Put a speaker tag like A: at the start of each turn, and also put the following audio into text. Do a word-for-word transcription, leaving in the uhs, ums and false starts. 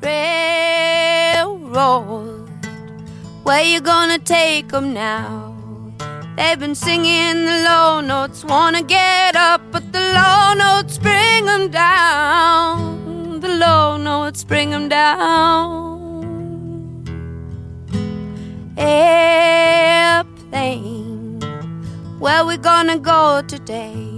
A: railroad. Where you gonna take 'em now? They've been singing the low notes, wanna get up, but the low notes bring 'em down. The low notes bring 'em down. Airplane, where we gonna go today?